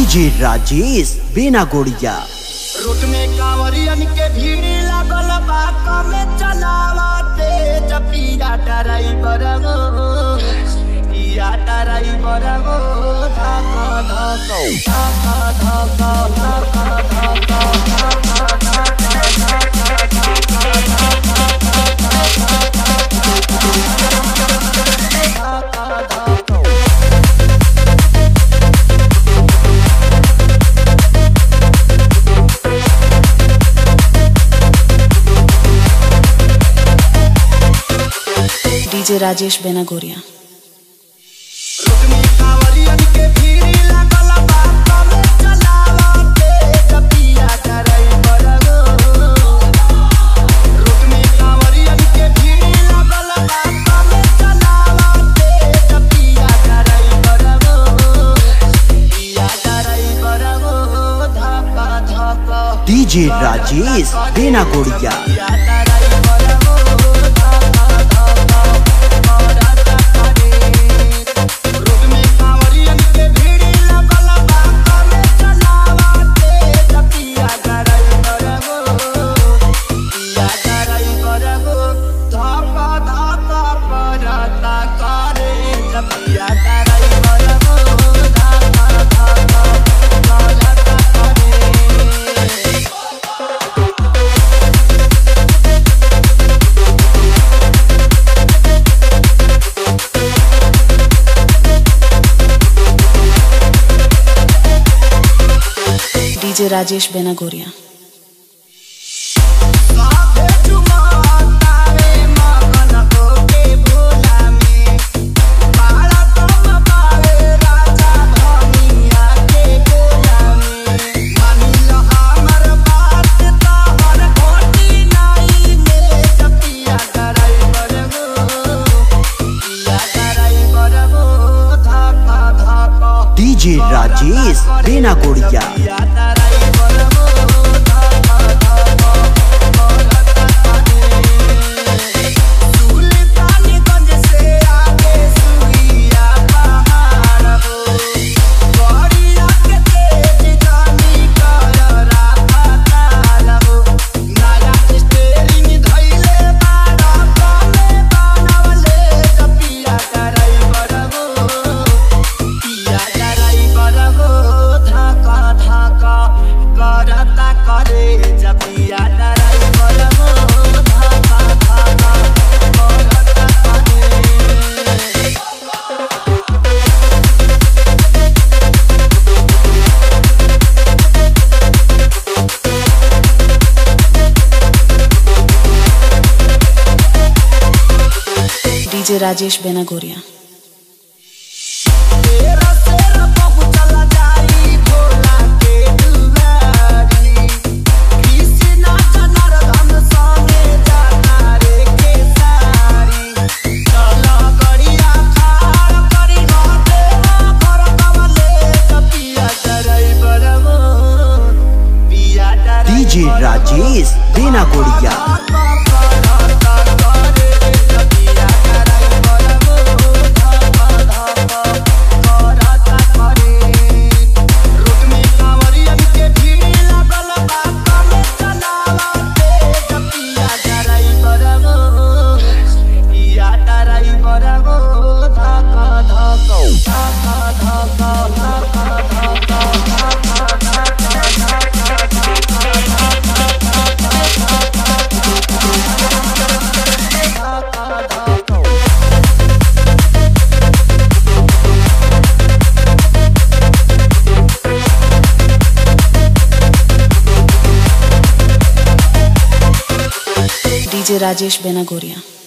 DJ Rajesh बेनागोड़िया। Road में कांवरियन के भीड़ लागल बा, कमे चलावते जपिया ड्राइवर गो, पिया ड्राइवर गो, धका धका धका धका धका डीजे राजेश बेनागोड़िया। रोड में कांवरियन के भीड़ लागल बा, कमे चलावते जपिया ड्राइवर गो। रोड में कांवरियन के भीड़ लागल बा, कमे चलावते जपिया ड्राइवर गो, पिया ड्राइवर गो, धका धका DJ Rajesh Benagodiya. DJ Rajesh Benagodiya. DJ Rajesh Benagodiya. DJ Rajesh Benagodiya. DJ Rajesh Benagodiya. DJ Rajesh बेनागोड़िया।